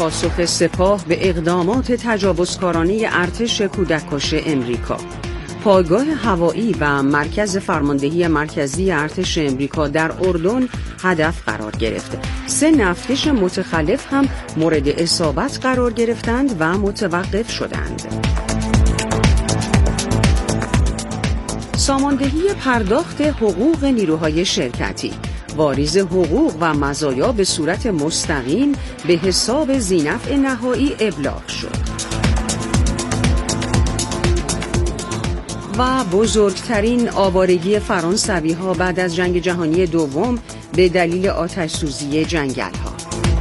پاسخ سپاه به اقدامات تجاوزکارانه ارتش کودککش امریکا. پایگاه هوایی و مرکز فرماندهی مرکزی ارتش امریکا در اردن هدف قرار گرفت. 3 نفتکش متخلف هم مورد اصابت قرار گرفتند و متوقف شدند. ساماندهی پرداخت حقوق نیروهای شرکتی. واریز حقوق و مزایا به صورت مستقیم به حساب ذینفع نهایی ابلاغ شد. و بزرگترین آوارگی فرانسوی‌ها بعد از جنگ جهانی دوم به دلیل آتش‌سوزی جنگل‌ها.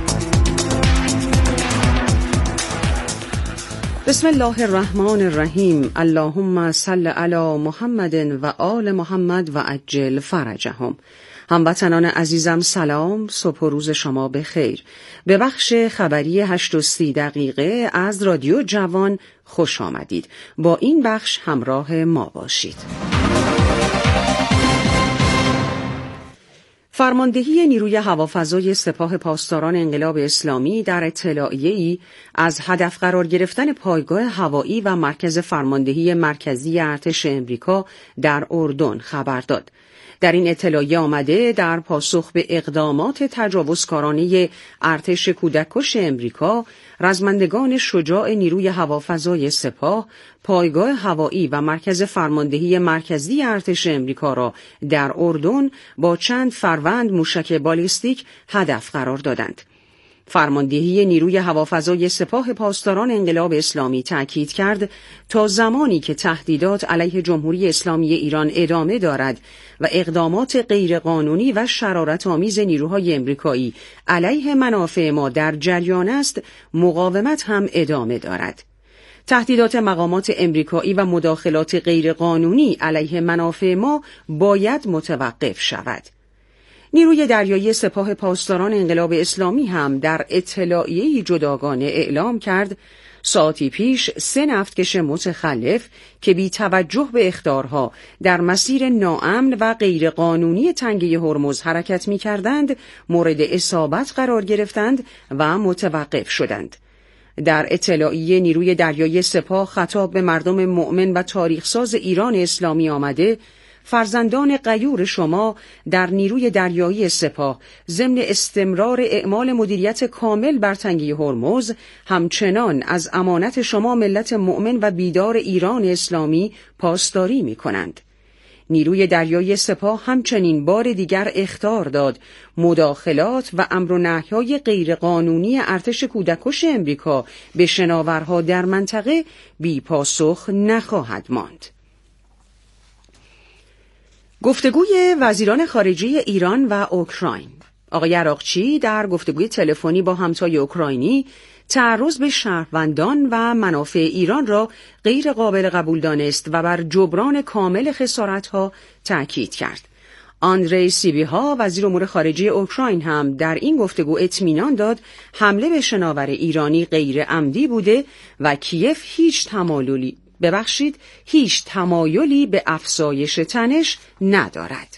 بسم الله الرحمن الرحیم. اللهم صل علی محمد و آل محمد و عجل فرجهم. هموطنان عزیزم سلام، صبح و روز شما بخیر. به بخش خبری 8:30 از رادیو جوان خوش آمدید. با این بخش همراه ما باشید. فرماندهی نیروی هوافضای سپاه پاسداران انقلاب اسلامی در اطلاعیه‌ای از هدف قرار گرفتن پایگاه هوایی و مرکز فرماندهی مرکزی ارتش امریکا در اردن خبر داد. در این اطلاعیه آمده در پاسخ به اقدامات تجاوزکارانه ارتش کودککش امریکا، رزمندگان شجاع نیروی هوافضای سپاه پایگاه هوایی و مرکز فرماندهی مرکزی ارتش امریکا را در اردن با چند فروند موشک بالیستیک هدف قرار دادند. فرماندهی نیروی هوافضای سپاه پاسداران انقلاب اسلامی تأکید کرد تا زمانی که تهدیدات علیه جمهوری اسلامی ایران ادامه دارد و اقدامات غیرقانونی و شرارت‌آمیز نیروهای امریکایی علیه منافع ما در جریان است، مقاومت هم ادامه دارد. تهدیدات مقامات امریکایی و مداخلات غیرقانونی علیه منافع ما باید متوقف شود. نیروی دریایی سپاه پاسداران انقلاب اسلامی هم در اطلاعیه‌ای جداگانه اعلام کرد ساعتی پیش 3 نفتکش متخلف که بی توجه به اخطارها در مسیر ناامن و غیرقانونی تنگه هرمز حرکت می‌کردند مورد اصابت قرار گرفتند و متوقف شدند. در اطلاعیه نیروی دریایی سپاه خطاب به مردم مؤمن و تاریخساز ایران اسلامی آمده فرزندان غیور شما در نیروی دریایی سپاه ضمن استمرار اعمال مدیریت کامل بر تنگه هرمز همچنان از امانت شما ملت مؤمن و بیدار ایران اسلامی پاسداری می کنند. نیروی دریایی سپاه همچنین بار دیگر اخطار داد مداخلات و امر و نهی‌های غیرقانونی ارتش کودککش امریکا به شناورها در منطقه بی پاسخ نخواهد ماند. گفتگوی وزیران خارجه ایران و اوکراین. آقای عراقچی در گفتگوی تلفنی با همتای اوکراینی تعرض به شهروندان و منافع ایران را غیر قابل قبول دانست و بر جبران کامل خسارت‌ها تأکید کرد. آندری سیبیها وزیر امور خارجه اوکراین هم در این گفتگو اطمینان داد حمله به شناور ایرانی غیر عمدی بوده و کیف هیچ تمایلی به افزایش تنش ندارد.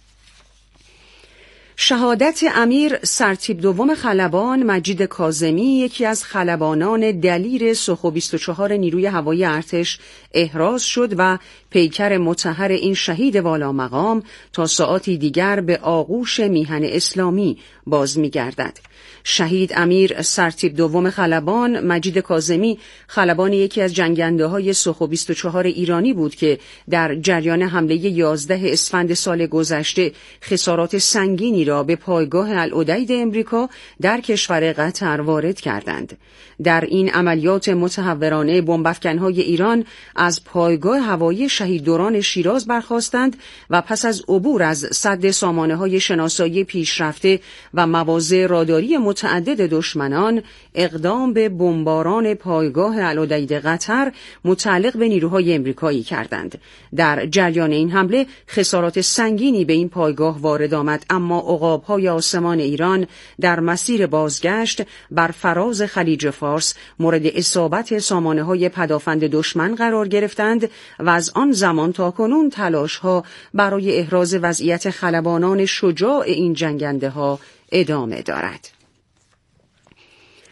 شهادت امیر سرتیپ دوم خلبان مجید کاظمی، یکی از خلبانان دلیر سخو 24 نیروی هوایی ارتش، احراز شد و پیکر مطهر این شهید والا مقام تا ساعاتی دیگر به آغوش میهن اسلامی باز می‌گردد. شهید امیر سرتیپ دوم خلبان مجید کاظمی خلبان یکی از جنگنده‌های سخو 24 ایرانی بود که در جریان حمله 11 اسفند سال گذشته خسارات سنگینی را به پایگاه العدید امریکا در کشور قطر وارد کردند. در این عملیات متهورانه بمب‌افکن‌های ایران از پایگاه هوایی شهید دوران شیراز برخاستند و پس از عبور از سد سامانه‌های شناسایی پیشرفته و مواضع راداری متعدد دشمنان اقدام به بمباران پایگاه العدید قطر متعلق به نیروهای امریکایی کردند. در جریان این حمله خسارات سنگینی به این پایگاه وارد آمد، اما عقاب‌های آسمان ایران در مسیر بازگشت بر فراز خلیج فارس مورد اصابت سامانه‌های پدافند دشمن قرار گرفتند و از آن زمان تا کنون تلاش‌ها برای احراز وضعیت خلبانان شجاع این جنگنده‌ها ادامه دارد.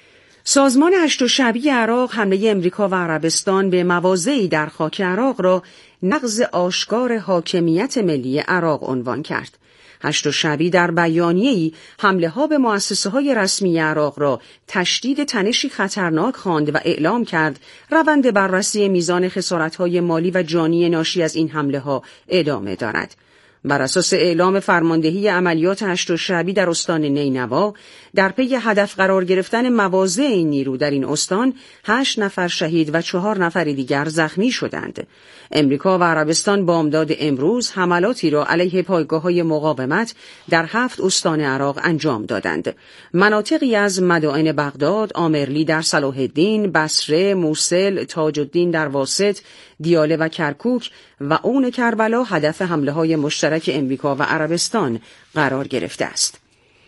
سازمان هشت شعبی عراق حمله امریکا و عربستان به مواضعی در خاک عراق را نقض آشکار حاکمیت ملی عراق عنوان کرد. هشت شعبی در بیانیه‌ای حمله‌ها به مؤسسه‌های رسمی عراق را تشدید تنشی خطرناک خواند و اعلام کرد روند بررسی میزان خسارت‌های مالی و جانی ناشی از این حمله‌ها ادامه دارد. بر اساس اعلام فرماندهی عملیات هشت شعبی در استان نینوا، در پی هدف قرار گرفتن مواضع این نیرو در این استان 8 نفر شهید و 4 نفر دیگر زخمی شدند. امریکا و عربستان بامداد امروز حملاتی را علیه پایگاه‌های مقاومت در 7 استان عراق انجام دادند. مناطقی از مدائن بغداد، آمرلی در صلاح الدین، بصره، موصل، تاج الدین در واسط، دیاله و کرکوک و اون کربلا هدف حمله‌های مشترک امریکا و عربستان قرار گرفته است.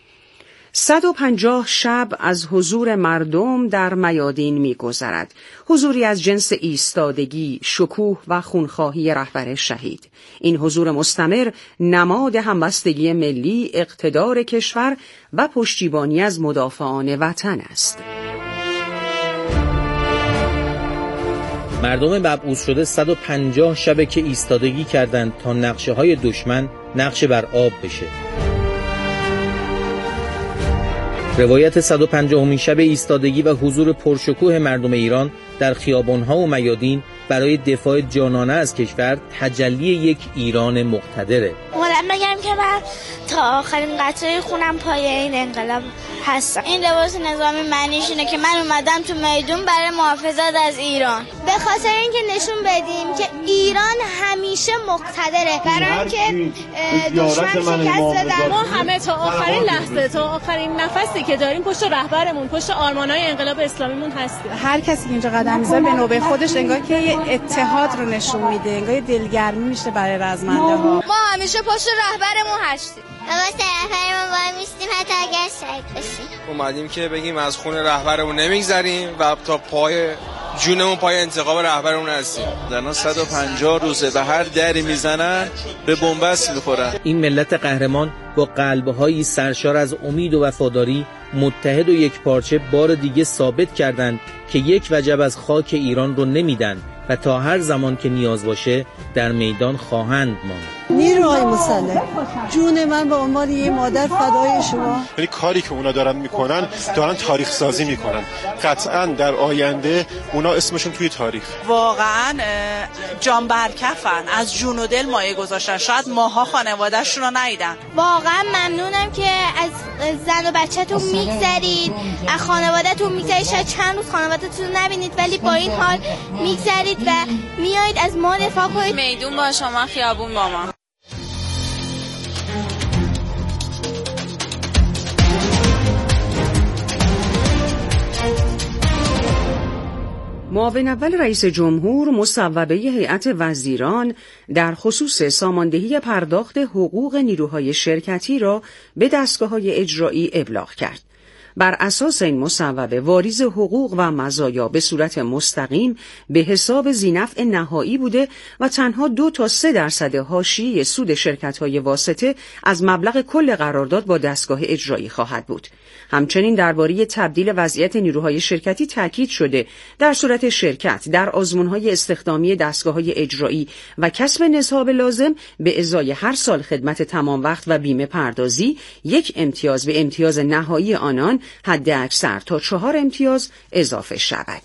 150 شب از حضور مردم در میادین می‌گذرد. حضوری از جنس ایستادگی، شکوه و خونخواهی رهبر شهید. این حضور مستمر نماد همبستگی ملی، اقتدار کشور و پشتیبانی از مدافعان وطن است. مردم مبعوث شده 150 شبه که ایستادگی کردند تا نقشه‌های دشمن نقشه بر آب بشه. روایت 150مین شب ایستادگی و حضور پرشکوه مردم ایران در خیابان‌ها و میادین برای دفاع جانانه از کشور تجلی یک ایران مقتدره. مولم بگم که من تا آخرین قطره خونم پای این انقلاب هستم. این لباس نظامی معنیش اینه که من اومدم تو میدون برای محافظت از ایران، به خاطر اینکه نشون بدیم که ایران همیشه مقتدره، برای اینکه دشمن شکست دادن. ما همه تا آخرین لحظه، تا آخرین نفسی که داریم پشت رهبرمون، پشت آرمان‌های انقلاب اسلامیمون هستیم. هر کسی که اینجا قدم می‌ذاره به نوبه خودش انگار که یه اتحاد رو نشون میده، انگار دلگرمی میشه برای رزمنده‌ها. ما همیشه پشت رهبرمون هستیم. ما پشت رهبرمون وای میستیم حتی اگر شهید بشیم. اومدیم که بگیم از خون رهبرمون نمیگذریم و تا پای جونمون پای انتخاب رهبرمون هستیم. در 150 روزه به هر دری میزنن به بنبست میخورن. این ملت قهرمان با قلب‌هایی سرشار از امید و وفاداری متحد و یک پارچه بار دیگه ثابت کردند که یک وجب از خاک ایران رو نمیدن و تا هر زمان که نیاز باشه در میدان خواهند ماند. نیروهای مسلح، جون من به عنوان یه مادر فدای شما. یعنی کاری که اونا دارن میکنن، دارن تاریخ سازی میکنن. قطعاً در آینده اونا اسمشون توی تاریخ. واقعاً جان برکفن، از جون و دل مایه گذاشتن. شاید ماها خانواده‌شون رو ندیدن. واقعاً ممنونم که از زن و بچه‌تون میگذرید، از خانواده‌تون میگذرید. شاید چند روز خانواده‌تون رو نبینید ولی با این حال میگذرید و میایید از ما دفاع کنید. میدون با شما، خیابون با ما. معاون اول رئیس جمهور مصوبه هیئت وزیران در خصوص ساماندهی پرداخت حقوق نیروهای شرکتی را به دستگاه‌های اجرایی ابلاغ کرد. بر اساس این مصوبه واریز حقوق و مزایا به صورت مستقیم به حساب ذی‌نفع نهایی بوده و تنها 2 تا 3% حاشیه سود شرکت‌های واسطه از مبلغ کل قرارداد با دستگاه اجرایی خواهد بود. همچنین درباره تبدیل وضعیت نیروهای شرکتی تاکید شده در صورت شرکت در آزمون‌های استخدامی دستگاه‌های اجرایی و کسب نصاب لازم به ازای هر سال خدمت تمام وقت و بیمه پردازی 1 امتیاز به امتیاز نهایی آنان حد اکثر تا 4 امتیاز اضافه شود.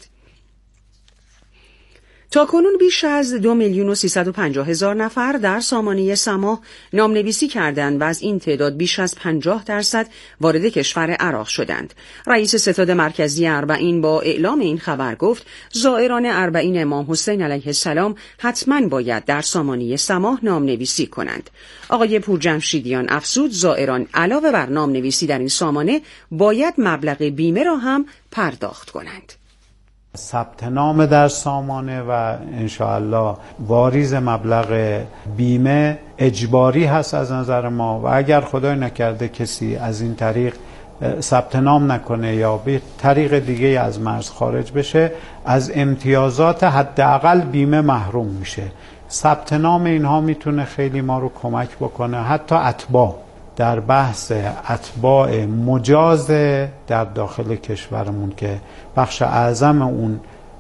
تاکنون بیش از 2,350,000 نفر در سامانه سماح نامنویسی کردند و از این تعداد بیش از 50% وارد کشور عراق شدند. رئیس ستاد مرکزی اربعین با اعلام این خبر گفت زائران اربعین امام حسین علیه السلام حتما باید در سامانه سماح نامنویسی کنند. آقای پورجمشیدیان افزود زائران علاوه بر نامنویسی در این سامانه باید مبلغ بیمه را هم پرداخت کنند. ثبت نام در سامانه و انشاءالله واریز مبلغ بیمه اجباری هست از نظر ما و اگر خدای نکرده کسی از این طریق ثبت نام نکنه یا به طریق دیگه از مرز خارج بشه از امتیازات حداقل بیمه محروم میشه. ثبت نام اینها میتونه خیلی ما رو کمک بکنه، حتی اتباع در بحث اتباع مجاز در داخل کشورمون که بخش اعظم اون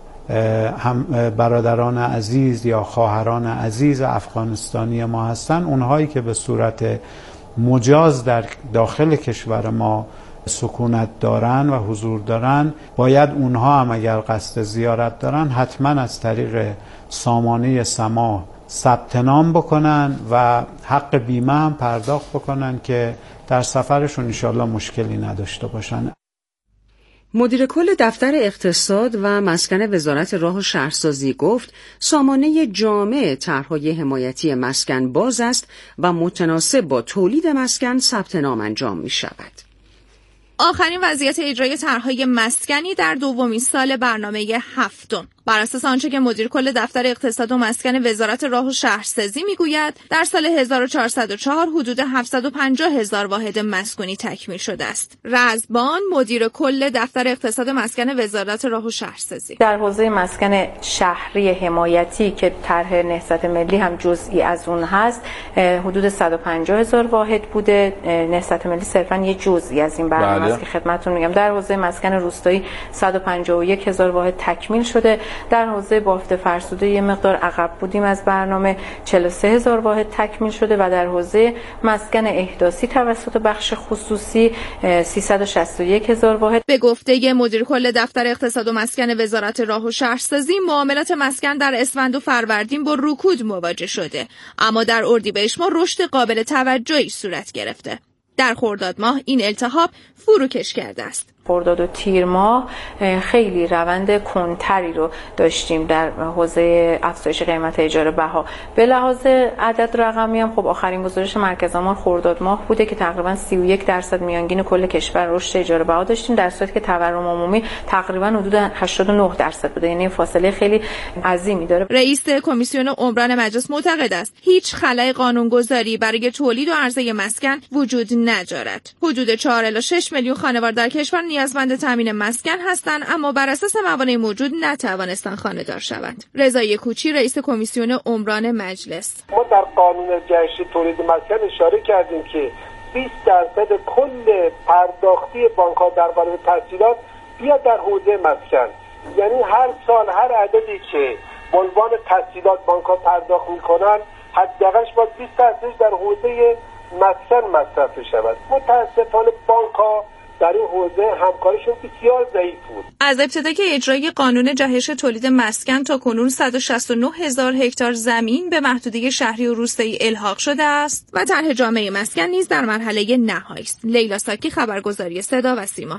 هم برادران عزیز یا خواهران عزیز افغانستانی ما هستن، اونهایی که به صورت مجاز در داخل کشور ما سکونت دارن و حضور دارن، باید اونها هم اگر قصد زیارت دارن حتما از طریق سامانه سما ثبت نام بکنن و حق بیمه هم پرداخت بکنن که در سفرشون انشالله مشکلی نداشته باشن. مدیر کل دفتر اقتصاد و مسکن وزارت راه و شهرسازی گفت سامانه جامع طرح‌های حمایتی مسکن باز است و متناسب با تولید مسکن ثبت نام انجام می شود. آخرین وضعیت اجرای طرح‌های مسکنی در دومین سال برنامه هفتم. بر اساس آنچه که مدیر کل دفتر اقتصاد و مسکن وزارت راه و شهرسازی میگوید، در سال 1404 حدود 750,000 واحد مسکونی تکمیل شده است. رزبان، مدیر کل دفتر اقتصاد و مسکن وزارت راه و شهرسازی: در حوزه مسکن شهری حمایتی که طرح نهضت ملی هم جزئی از اون هست، حدود 150,000 واحد بوده. نهضت ملی صرفاً یه جزئی از این برنامه است که خدمتتون میگم. در حوزه مسکن روستایی 151,000 واحد تکمیل شده. در حوزه بافت فرسوده یه مقدار عقب بودیم از برنامه، 43,000 واحد تکمیل شده و در حوزه مسکن احداثی توسط بخش خصوصی 361,000 واحد. به گفته مدیر کل دفتر اقتصاد و مسکن وزارت راه و شهرسازی، معاملات مسکن در اسفند و فروردین با رکود مواجه شده، اما در اردیبهشت ماه رشد قابل توجهی صورت گرفته. در خرداد ماه این التهاب فروکش کرده است. خرداد و تیر ماه خیلی روند کنتری رو داشتیم در حوزه افزایش قیمت اجاره بها. به لحاظ عدد رقمی هم خب آخرین گزارش مرکز آمار خرداد ماه بوده که تقریبا 31% میانگین کل کشور رشد اجاره بها داشتیم، در صورتی که تورم عمومی تقریبا حدود 89% بوده، یعنی فاصله خیلی عظیمی داره. رئیس کمیسیون عمران مجلس معتقد است هیچ خلأ قانونگذاری برای تولید و عرضه مسکن وجود ندارد. حدود 4 الی 6 میلیون خانوار در کشور نیازمند تامین مسکن هستند، اما بر اساس موانع موجود نتوانستند خانه‌دار شوند. رضای کوچی، رئیس کمیسیون عمران مجلس: ما در قانون جهش تولید مسکن اشاره کردیم که 20% کل پرداختی بانک‌ها در قالب تسهیلات بیاد در حوزه مسکن. یعنی هر سال هر عددی که به عنوان تسهیلات بانک‌ها پرداخت می‌کنن، حداقلش باید 20% در حوزه مسکن مصرف شود. متأسفانه بانک‌ها در این حوزه همکاریشون بسیار ضعیف بود. از ابتدای اجرای قانون جهش تولید مسکن تا کنون 169,000 هکتار زمین به محدوده شهری و روستایی الحاق شده است و طرح جامعه مسکن نیز در مرحله نهایی است. لیلا ساکی، خبرگزاری صدا و سیما.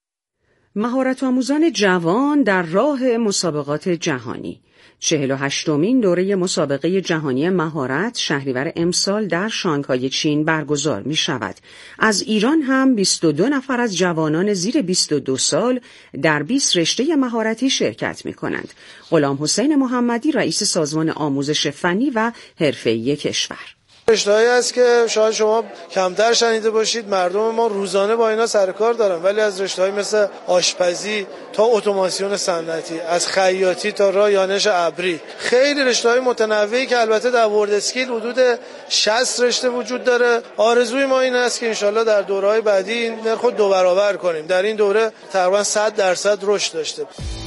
مهارت آموزان جوان در راه مسابقات جهانی. 48مین دوره مسابقه جهانی مهارت شهریور امسال در شانگهای چین برگزار می شود. از ایران هم 22 نفر از جوانان زیر 22 سال در 20 رشته مهارتی شرکت می کنند. غلام حسین محمدی، رئیس سازمان آموزش فنی و حرفه‌ای کشور: رشته‌هایی است که شاید شما کمتر شنیده باشید، مردم ما روزانه با اینا سر کار دارن، ولی از رشته‌هایی مثل آشپزی تا اتوماسیون صنعتی، از خیاطی تا رایانش ابری، خیلی رشته‌های متنوعی که البته در ورد اسکیل حدود 60 رشته وجود داره. آرزوی ما این است که انشالله در دوره‌های بعدی این نرخ رو 2 برابر کنیم. در این دوره تقریبا 100% رشد داشته.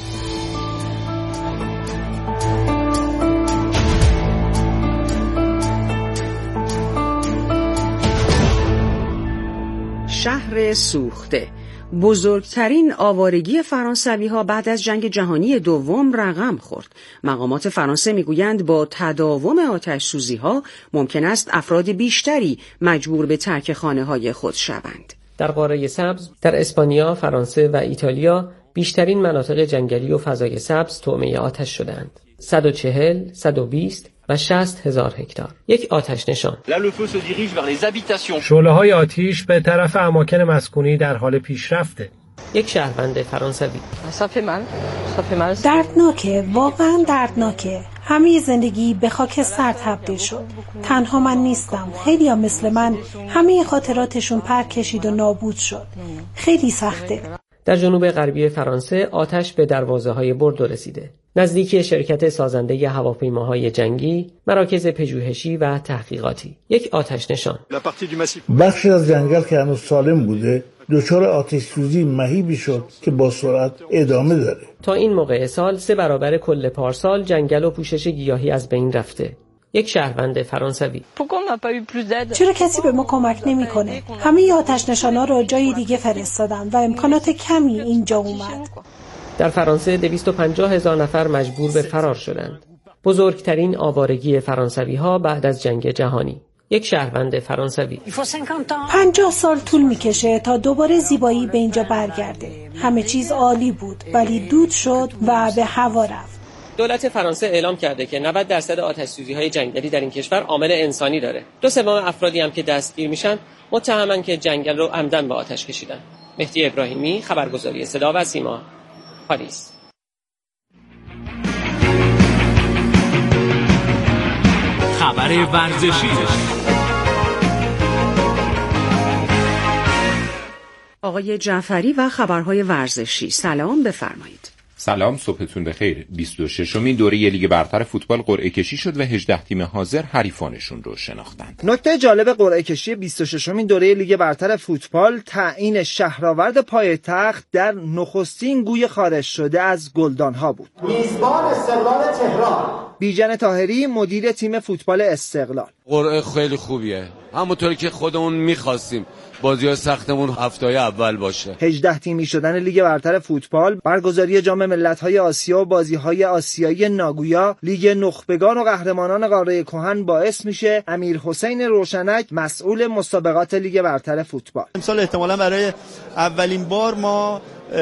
شهر سوخته. بزرگترین آوارگی فرانسوی‌ها بعد از جنگ جهانی دوم رقم خورد. مقامات فرانسه میگویند با تداوم آتش‌سوزی‌ها ممکن است افراد بیشتری مجبور به ترک خانه‌های خود شوند. در قاره سبز، در اسپانیا، فرانسه و ایتالیا بیشترین مناطق جنگلی و فضای سبز طعمه آتش شدند. 140، 120 و 60,000 هکتار. یک آتش نشان. شعله‌های آتش به طرف اماکن مسکونی در حال پیشرفته. یک شهروند فرانسوی: دردناکه، واقعا دردناکه. همه زندگی به خاکستر تبدیل شد. تنها من نیستم، خیلی ها مثل من همه خاطراتشون پر کشید و نابود شد. خیلی سخته. در جنوب غربی فرانسه آتش به دروازه‌های بوردو رسیده. نزدیکی شرکت سازنده هواپیماهای جنگی، مراکز پژوهشی و تحقیقاتی. یک آتش نشان. بخشی از جنگل که هنوز سالم بوده دچار آتش سوزی مهیبی شد که با سرعت ادامه داره. تا این موقع سال 3 برابر کل پارسال جنگل و پوشش گیاهی از بین رفته. یک شهروند فرانسوی: چرا کسی به ما کمک نمیکنه؟ همه آتش نشانا رو جای دیگه فرستادن و امکانات کمی اینجا اومد. در فرانسه 250,000 نفر مجبور به فرار شدند. بزرگترین آوارگی فرانسوی‌ها بعد از جنگ جهانی. یک شهروند فرانسوی: 50 سال طول میکشه تا دوباره زیبایی به اینجا برگرده. همه چیز عالی بود ولی دود شد و به هوا رفت. دولت فرانسه اعلام کرده که 90% آتش‌سوزی‌های جنگلی در این کشور عامل انسانی داره. 2/3 افرادی هم که دستگیر میشن متهمن که جنگل رو عمدن به آتش کشیدن. مهدی ابراهیمی، خبرگزاری صدا و سیما، پاریس. خبر ورزشی. آقای جعفری و خبرهای ورزشی، سلام، بفرمایید. سلام، صبحتون بخیر. 26مین دوره لیگ برتر فوتبال قرعه کشی شد و 18 تیم حاضر حریفانشون رو شناختند. نکته جالب قرعه کشی 26مین دوره لیگ برتر فوتبال تعیین شهرآورد پایتخت در نخستین گوی خارج شده از گلدانها بود. میزبان استقلال تهران، بیژن طاهری، مدیر تیم فوتبال استقلال. قرعه خیلی خوبیه، همونطوری که خودمون می‌خواستیم. بازی‌های سختمون هفته‌های اول باشه. 18 تیمی شدن لیگ برتر فوتبال، برگزاری جام ملت‌های آسیا و بازی‌های آسیایی ناگویا، لیگ نخبگان و قهرمانان قاره کهن باعث میشه امیرحسین روشنک مسئول مسابقات لیگ برتر فوتبال. امسال احتمالاً برای اولین بار ما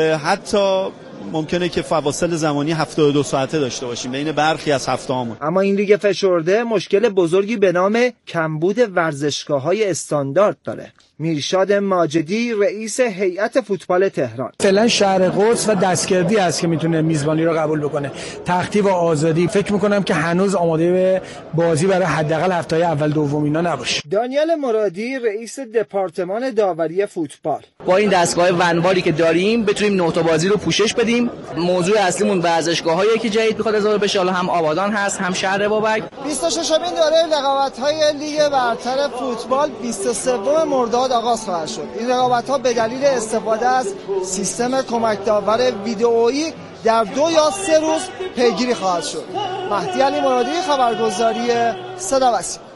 حتی ممکنه که فواصل زمانی 72 ساعته داشته باشیم بین برخی از هفته‌هامون. اما این لیگ فشرده مشکل بزرگی به نام کمبود ورزشگاه‌های استاندارد داره. میرشاد ماجدی، رئیس هیئت فوتبال تهران: فعلا شهر قدس و دستگردی است که میتونه میزبانی رو قبول بکنه. تختی و آزادی فکر میکنم که هنوز آماده به بازی برای حداقل هفته‌های اول دوم اینا نباشه. دانیال مرادی، رئیس دپارتمان داوری فوتبال: با این دستگاه ونواری که داریم بتونیم نقطه بازی رو پوشش بدیم. موضوع اصلیمون ورزشگاه‌هایی که جدید میخواد اضافه بشه، حالا هم آبادان هست هم شهر بابک. 26مین دوره رقابت‌های لیگ برتر فوتبال 23 مرداد آغاز خواهد شد. این رقابت‌ها به دلیل استفاده از سیستم کمک داور ویدئویی در 2 یا 3 روز پیگیری خواهد شد. مهدی علی مرادی، خبرگزاری صدا و سیما.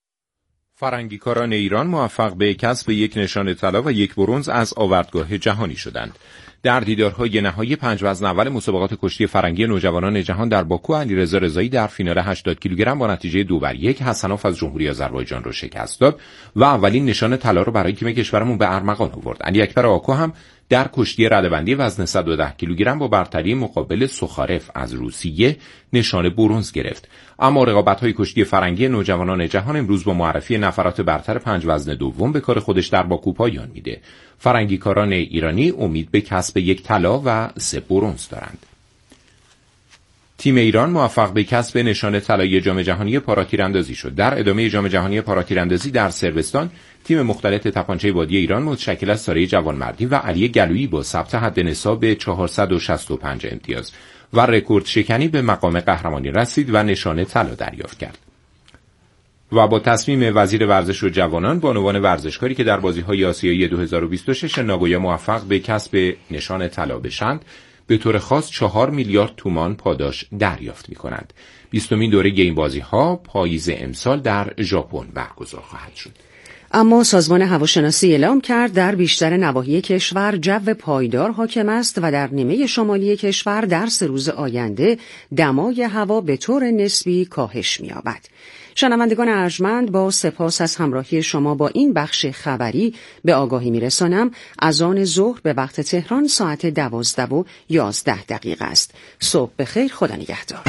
فرنگیکاران ایران موفق به کسب 1 نشان طلا و 1 برنز از آوردگاه جهانی شدند. در دیدارهای نهایی 5 وزن اول مسابقات کشتی فرنگی نوجوانان جهان در باکو، علیرضا رضایی در فینال 80 کیلوگرم با نتیجه 2-1 حسناف از جمهوری آذربایجان را شکست داد و اولین نشان طلا را برای تیم کشورمون به ارمغان آورد. علی اکبر آکو هم در کشتی رده‌بندی وزن 110 کیلوگرم با برتری مقابل سوخارف از روسیه نشان برنز گرفت. اما رقابت‌های کشتی فرنگی نوجوانان جهان امروز با معرفی نفرات برتر 5 وزن دوم به کار خودش در باکو پایان میده. فرنگیکاران ایرانی امید به کسب 1 طلا و 3 برنز دارند. تیم ایران موفق به کسب نشان طلایی جام جهانی پاراتیراندازی شد. در ادامه جام جهانی پاراتیراندازی در صربستان، تیم مختلط تپانچه بادی ایران متشکل از ساره جوانمردی و علی گلویی با ثبت حد نصاب 465 امتیاز و رکورد شکنی به مقام قهرمانی رسید و نشان طلا دریافت کرد. و با تصمیم وزیر ورزش و جوانان، بانوان ورزشکاری که در بازی‌های آسیایی 2026 ناگویا موفق به کسب نشان طلا بشند، به طور خاص 4 میلیارد تومان پاداش دریافت می‌کنند. 20مین دوره این بازی‌ها پاییز امسال در ژاپن برگزار خواهد شد. اما سازمان هواشناسی اعلام کرد در بیشتر نواحی کشور جو پایدار حاکم است و در نیمه شمالی کشور در 3 روز آینده دمای هوا به طور نسبی کاهش می‌یابد. شنوندگان ارجمند، با سپاس از همراهی شما با این بخش خبری به آگاهی میرسانم از آن ظهر به وقت تهران ساعت 12:11 است. صبح بخیر، خدا نگهدار.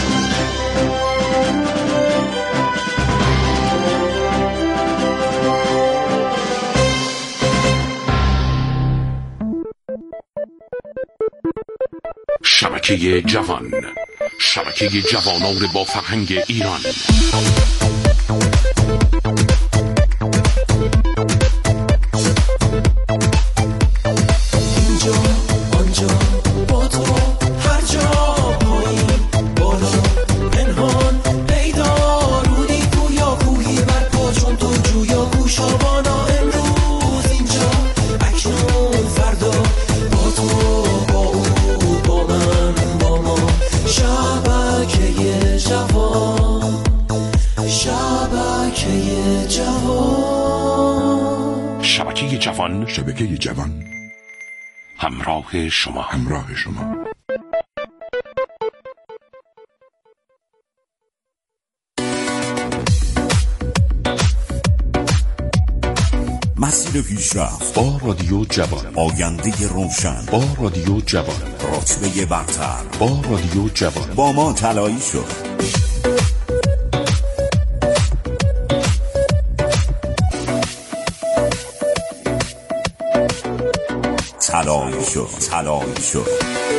شبکه جوان، شبکه جوانان با فرهنگ ایران. اینجا جوان، شبکه جوان، همراه شما. مسیر پیشرفت با رادیو جوان، آینده روشن با رادیو جوان، رتبه برتر با رادیو جوان. با ما طلایی شد. طلایی شد.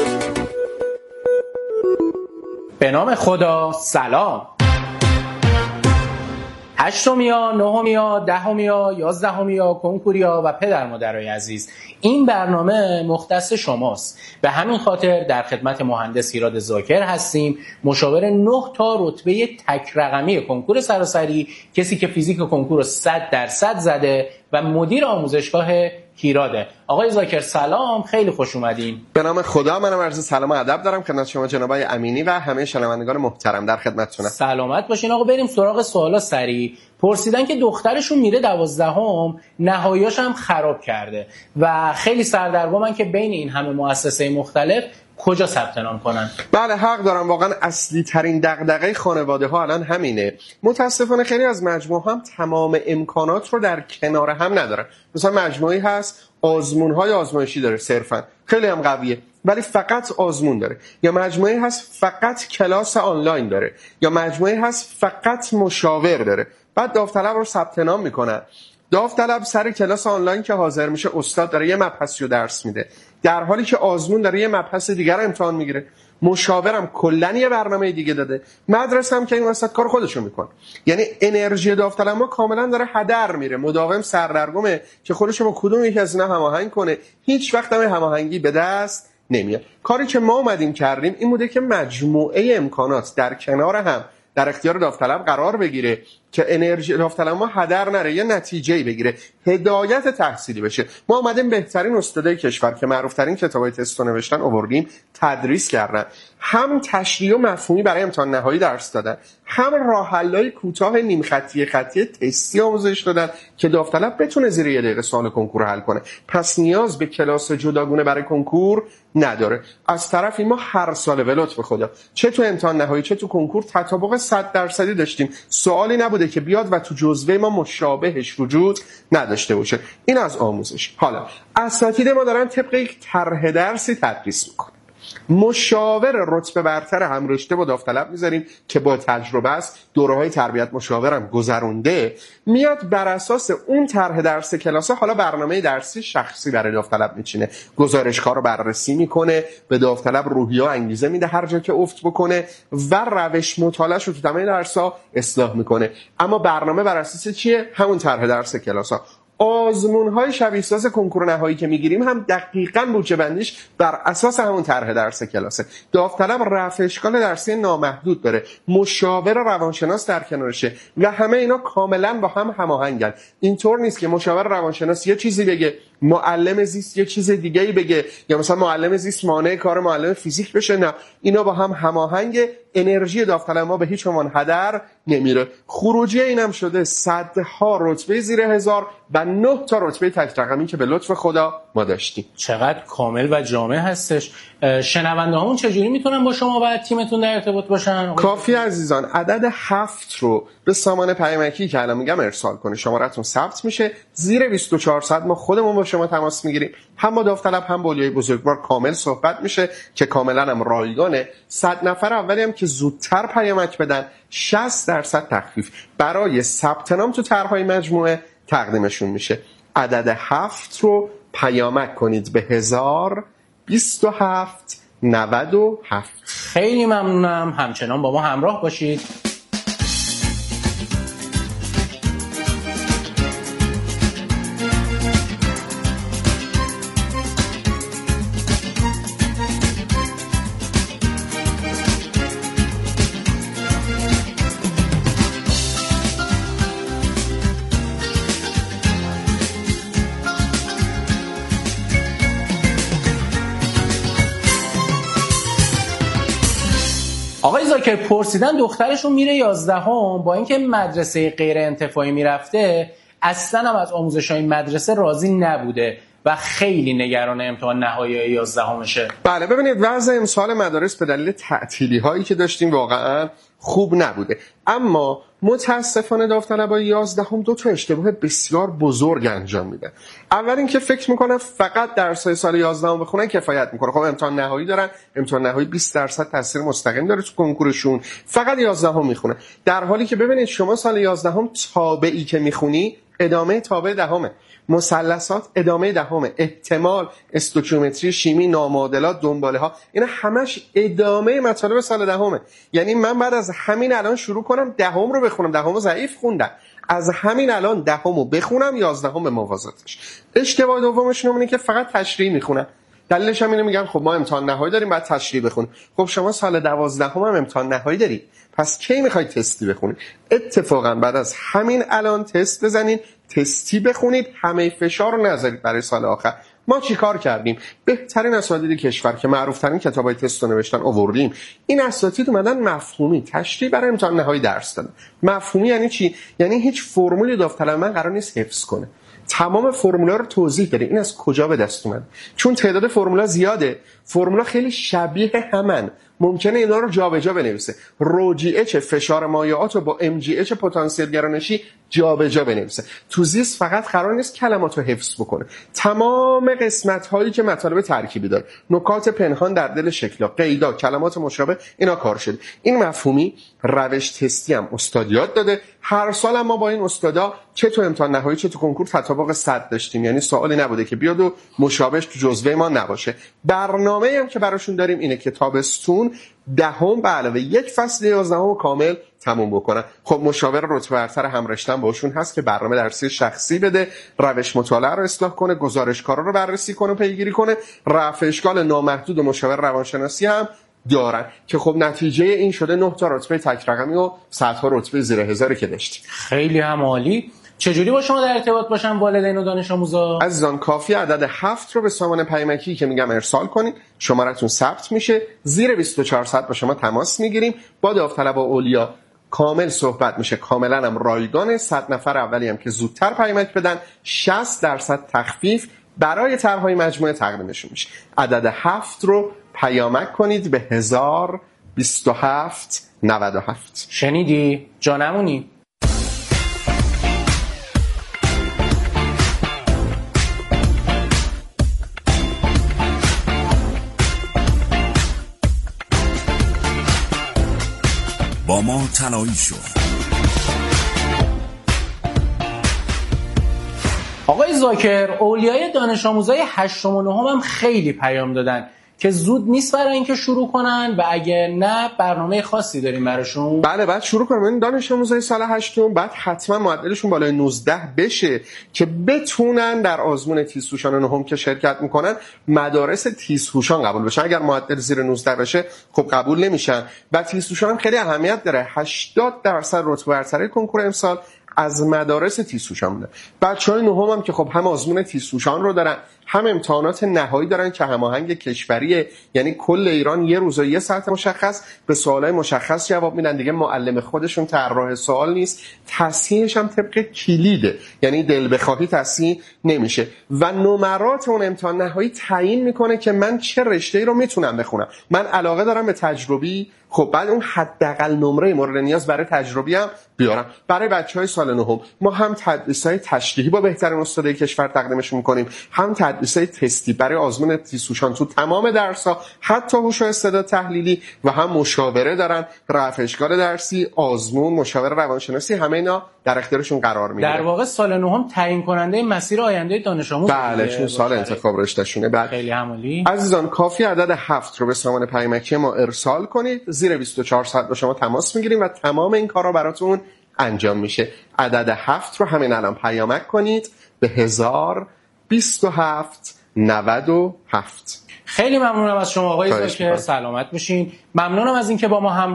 به نام خدا. سلام. 8میا، 9میا، 10میا، 11میا، کنکوریا و پدر مادرای عزیز، این برنامه مختص شماست. به همین خاطر در خدمت مهندس ایراد زاکر هستیم، مشاور 9 تا رتبه تک رقمی کنکور سراسری، کسی که فیزیک کنکور رو 100% زده و مدیر آموزشگاه هیراده. آقای زاکر سلام، خیلی خوش اومدین. به نام خدا. منم عرض سلام و ادب دارم خدمت شما جناب آقای امینی و همه شنوندگان محترم. در خدمتتونم. سلامت باشین. آقا بریم سراغ سوالا سریع. پرسیدن که دخترشون میره 12ام، نهاییاش هم خراب کرده و خیلی سردرگمن که بین این همه مؤسسه مختلف کجا ثبت نام کنن. بله حق دارم. واقعا اصلی ترین دغدغه خانواده ها الان همینه. متاسفانه خیلی از مجموعه هم تمام امکانات رو در کنار هم ندارن. مثلا مجموعی هست آزمون های آزمایشی داره صرفا، خیلی هم قویه ولی فقط آزمون داره، یا مجموعی هست فقط کلاس آنلاین داره، یا مجموعی هست فقط مشاور داره. بعد داوطلب رو ثبت نام میکنن. داوطلب سر کلاس آنلاین که حاضر میشه استاد داره یه مبحثی رو درس میده، در حالی که آزمون داره یه مبحث دیگر امتحان میگیره. مشاورم کلا یه برنامه دیگه داده، مدرسه هم که این وسط کار خودشو میکنه. یعنی انرژی داوطلب ما کاملا داره هدر میره، مداوم سردرگمه که خودشو با کدوم یک از اینا هماهنگ کنه. هیچ وقت هم هماهنگی به دست نمیاد. کاری که ما اومدیم کردیم این بوده که مجموعه امکانات در کنار هم در اختیار داوطلب قرار بگیره که انرژی داوطلب ما هدر نره، یه نتیجه‌ای بگیره، هدایت تحصیلی بشه. ما اومدیم بهترین استادای کشور که معروف‌ترین کتابای تست رو نوشتن آوردیم تدریس کردن، هم تشریح و مفهومی برای امتحان نهایی درس دادن، هم راه حل‌های کوتاه نیم خطی تستی آموزش دادن که داوطلب بتونه زیر 1 دقیقه سوال کنکور حل کنه. پس نیاز به کلاس جداگونه برای کنکور نداره. از طرفی ما هر سال به لطف خدا چه تو امتحان نهایی چه تو کنکور تطابق 100% داشتیم. سوالی نبوده که بیاد و تو جزوه ما مشابهش وجود نداشته باشه. این از آموزش. حالا اساتید ما دارن طبق یک طرح درسی تدریس میکنن. مشاور رتبه برتر هم رشته با داوطلب میذاریم که با تجربه است، دوره‌های تربیت مشاورم گذرونده، میاد بر اساس اون طرح درس کلاس حالا برنامه درسی شخصی برای داوطلب میچینه، گزارش‌ها رو بررسی میکنه، به داوطلب روحیه و انگیزه میده هر جا که افت بکنه و روش مطالعه‌اش رو تو تمام درس‌ها اصلاح میکنه. اما برنامه بر اساس چیه؟ همون طرح درس کلاس‌ها. آزمون‌های شبیه ساز کنکور نهایی که میگیریم هم دقیقاً بودجه بندیش بر اساس همون طرح درس کلاسه. داوطلب رفع اشکال درسی نامحدود داره، مشاور روانشناس در کنارشه و همه اینا کاملاً با هم هماهنگن. اینطور نیست که مشاور روانشناس یه چیزی بگه، معلم زیست یه چیز دیگه‌ای بگه، یا مثلا معلم زیست مانع کار معلم فیزیک بشه. نه، اینا با هم هماهنگ. انرژی داوطلب ما به هیچ عنوان هدر نمیره. خروجی اینم شده صدها رتبه زیر 1000 و 9 تا رتبه تک رقمی که به لطف خدا ما داشتیم. چقدر کامل و جامع هستش. شنونده هامون چجوری میتونن با شما و تیمتون در ارتباط باشن؟ کافی عزیزان عدد 7 رو به سامان پیامکی که الان میگم ارسال کنه، شماره‌تون ثبت میشه. زیر 24 ساعت ما خودمون با شما تماس میگیریم، هم با داوطلب هم با اولیای بزرگوار کامل صحبت میشه که کاملا هم رایگانه. 100 نفر اولی هم که زودتر پیامک بدن 60% تخفیف برای ثبت نام تو طرح‌های مجموعه تقدیمشون میشه. عدد 7 رو پیامک کنید به 102797. خیلی ممنونم. همچنان با ما همراه باشید. آقای زاکر پرسیدن دخترشون میره 11ام، با اینکه مدرسه غیر انتفاعی میرفته اصلا هم از آموزش‌های مدرسه راضی نبوده و خیلی نگران امتحان نهایی 11مشه. بله ببینید وضع امسال مدارس به دلیل تعطیلی هایی که داشتیم واقعا خوب نبوده، اما متاسفانه داوطلبای 11 دو تا اشتباه بسیار بزرگ انجام میده. اول اینکه فکر میکنن فقط درس‌های سال 11 بخونن کفایت میکنه. خب امتحان نهایی دارن، امتحان نهایی 20% تاثیر مستقیم داره تو کنکورشون، فقط 11 میخونه، در حالی که ببینید شما سال 11 تابعی که میخونی ادامه تابع دهمه، مثلثات ادامه دهمه، احتمال، استوکیومتری، شیمی، نامعادلات، دنباله ها، اینا همش ادامه مطالب سال دهمه. یعنی من بعد از همین الان شروع کنم دهم رو بخونم، دهمو ضعیف خوندم، از همین الان دهمو بخونم 11 به موازاتش. اشتباه دومشون اینه که فقط تشریح میخونن. دلیلش هم اینه میگن خب ما امتحان نهایی داریم بعد تشریح بخونیم. خب شما سال 12 هم امتحان نهایی داری، پس کی میخواید تستی بخونید؟ اتفاقا بعد از همین الان تست بزنید، تستی بخونید، همه فشار رو نذارید برای سال آخر. ما چیکار کردیم؟ بهترین اساتید کشور که معروف ترین کتابای تست رو نوشتن آوردیم. این اساتید اومدن مفهومی تشریح برای امتحان نهایی درس دادن. مفهومی یعنی چی؟ یعنی هیچ فرمولی داوطلب من قرار نیست حفظ کنه، تمام فرمولا رو توضیح داره این از کجا به دست اومد. چون تعداد فرمولا زیاده، فرمولا خیلی شبیه همن، ممکنه اینا رو جابجا بنویسه. رو جی اچ فشار مایعات رو با ام جی اچ پتانسیل گرانشی جابجا بنویسه. تو زیست فقط قرار نیست کلمات رو حفظ بکنه، تمام قسمت هایی که مطالب ترکیبی داره، نکات پنهان در دل شکل‌ها، قیدا، کلمات مشابه، اینا کار شده. این مفهومی روش تستی هم استاد یاد داده. هر سال هم ما با این استادا چه تو امتحان نهایی چه تو کنکور تطابق 100 داشتیم، یعنی سوالی نبوده که بیاد و مشابهش تو جزوه ما نباشه. برنامه‌ای هم که براشون داریم اینه که تابستون دهم به علاوه یک فصل 11 کامل تموم بکنن. خب مشاور رتبه برتر همرشته‌ام باشون هست که برنامه درسی شخصی بده، روش مطالعه رو اصلاح کنه، گزارشکارا رو بررسی کنه و پیگیری کنه، رفع اشکال نامحدود و مشاور روانشناسی هم دارن که خب نتیجه این شده 9 تا رتبه تک رقمی و 100 تا رتبه زیر 1000 که داشتیم. خیلی هم عالی. چجوری با شما در ارتباط باشن والدین و دانش آموزا؟ عزیزان کافی عدد 7 رو به سامان پیامکی که میگم ارسال کنید، شمارتون ثبت میشه، زیر 24 ساعت با شما تماس میگیریم، با داوطلب و اولیا کامل صحبت میشه، کاملا هم رایگانه. 100 نفر اولی هم که زودتر پیامک بدن 60% تخفیف برای طرحهای مجموعه تقدیمشون میشه. عدد 7 رو پیامک کنید به 102797. شنیدی؟ جانمونی؟ با ما تلایی شد. آقای زاکر، اولیای دانش آموزای 8 و 9 هم خیلی پیام دادن که زود نیست برای اینکه شروع کنن و اگه نه برنامه خاصی داریم براشون. بله بعد شروع کنیم. این دانش آموزای سال 8 بعد حتما معدلشون بالای 19 بشه که بتونن در آزمون تیزهوشان 9 که شرکت میکنن مدارس تیزهوشان قبول بشن. اگر معدل زیر 19 بشه خب قبول نمیشن. و تیزهوشان هم خیلی اهمیت داره. 80% رتبه برتر کنکور امسال از مدارس تیزهوشان بوده. بچهای نهم هم که خب هم آزمون تیزهوشان رو دارن، هم امتحانات نهایی دارن که هماهنگ کشوریه، یعنی کل ایران یه روز و یه ساعت مشخص به سوالای مشخص جواب میدن دیگه. معلم خودشون طراح سوال نیست، تصحیحش هم طبق کلیده، یعنی دل بخواهی تصحیح نمیشه. و نمرات اون امتحان نهایی تعیین میکنه که من چه رشته‌ای رو میتونم بخونم. من علاقه دارم به تجربی، خب بعد اون حداقل نمره مورد نیاز برای تجربی هم بیارم. برای بچهای سال نهم ما هم تدریس‌های تشریحی با بهترین استادای کشور تقدیمشون می‌کنیم، هم تدریس‌های تستی برای آزمون تیزهوشان تو تمام درس‌ها، حتی هوش و استعداد تحلیلی، و هم مشاوره دارن، رفع اشکال درسی، آزمون، مشاوره روانشناسی، همه اینا در اختیارشون قرار میگیره. در واقع سال نهم تعیین کننده مسیر آینده دانش آموز. بله چون سال انتخاب رشته‌شونه. بله خیلی عالی. عزیزان کافی عدد 7 رو به سامان پیامکی ما ارسال کنید، زیر 24 ساعت با شما تماس میگیریم و تمام این کارا براتون انجام میشه. عدد 7 رو همین الان پیامک کنید به 102797. خیلی ممنونم از شما آقای زاکر، سلامت باشین. ممنونم از اینکه با ما هم